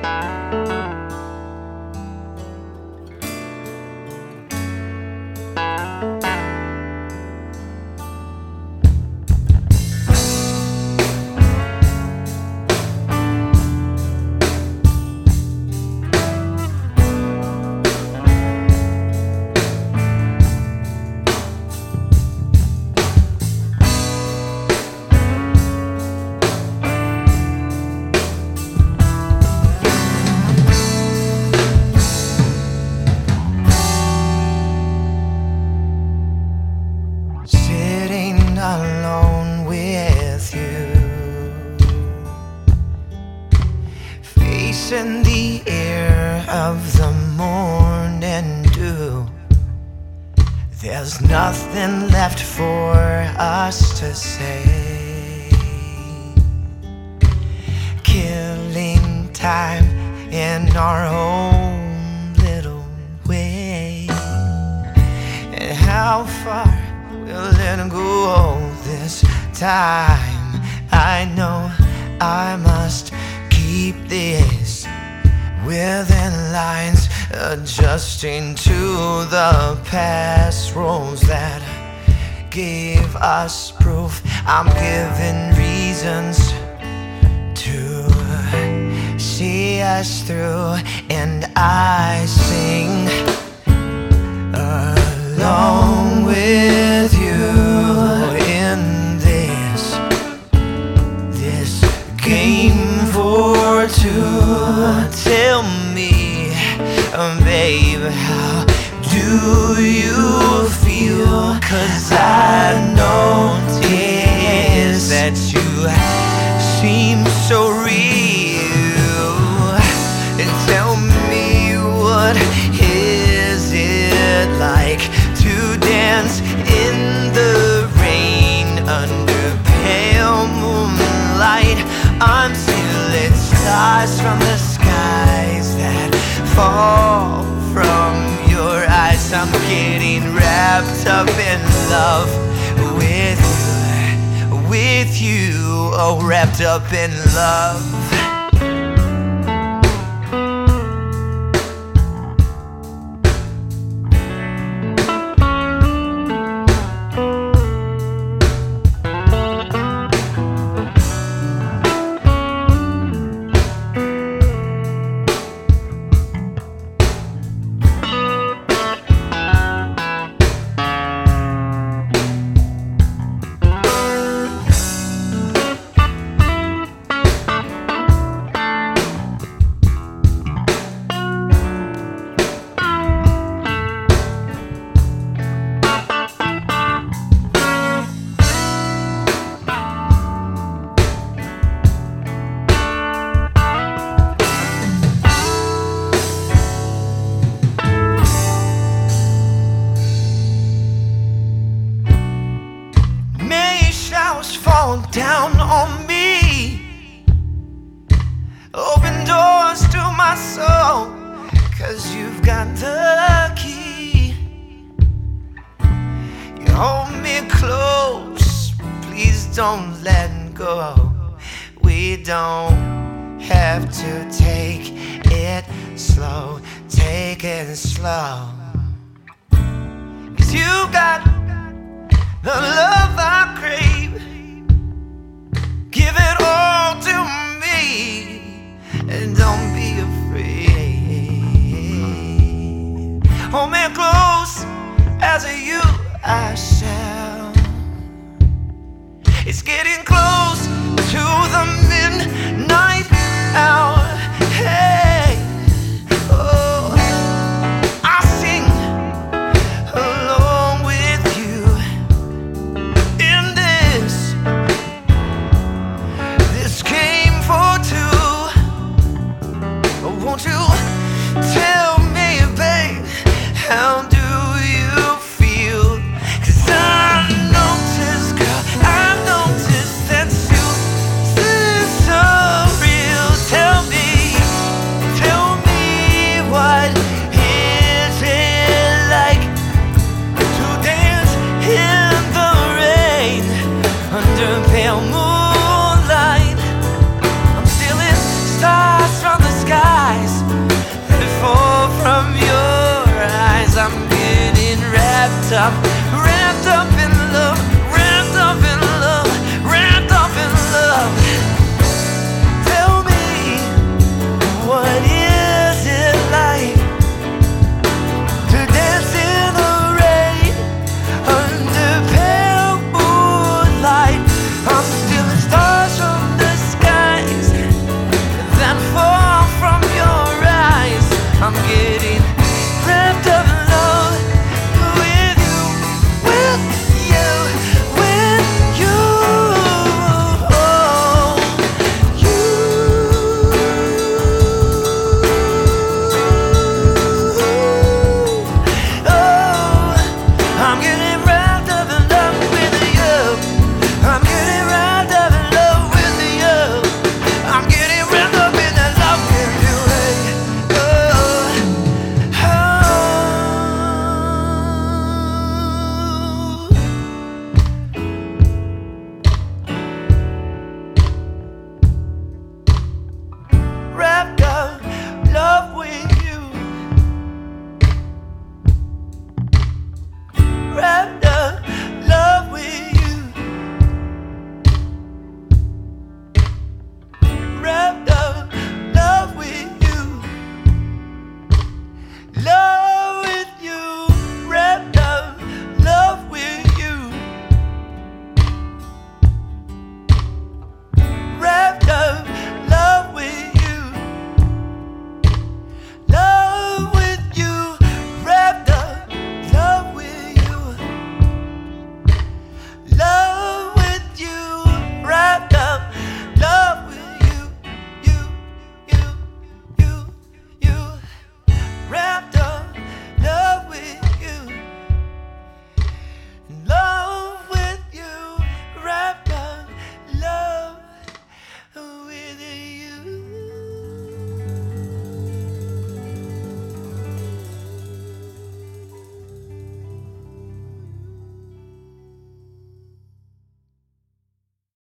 Alone with you, facing the air of the morning dew. There's nothing left for us to say, killing time in our own little way. And how far will it go this time? I know I must keep this within lines, adjusting to the past rules that gave us proof. I'm given reasons to see us through, and I sing along with you in this game for two. Tell me, babe, how do you feel? 'Cause I notice that you seem so real. And tell me, what is it like to dance in the rain under pale moonlight? I'm stealing stars from the skies that fall from your eyes. I'm getting wrapped up in love with you, oh, wrapped up in love. Showers fall down on me, open doors to my soul, 'cause you've got the key. You hold me close, please don't let go. We don't have to take it slow, take it slow. 'Cause you got the love I crave. Give it all to me, and don't be afraid. Hold me close as you I shall. It's getting close to the midnight hour.